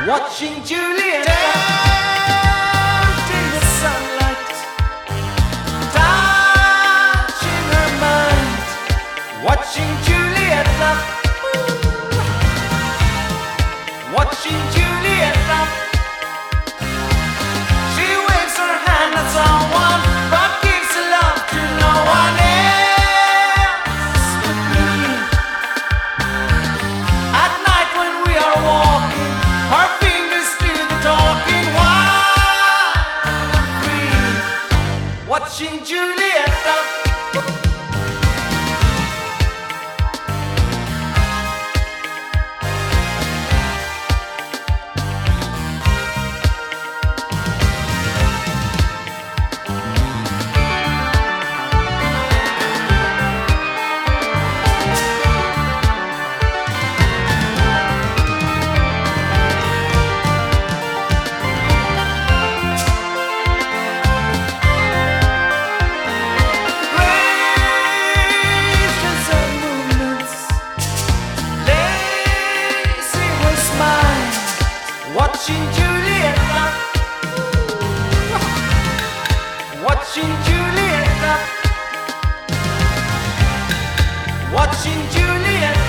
Watching Juliet dance in the sunlight, touching her mind. Watching Juliet love, watching Juliet love. She waves her hand at someone, but gives her love to no one else but me. At night when we are walking, her fingers do the talking while I'm free. Watching Juliet love. Watching Juliet love, watching Juliet love, watching Juliet.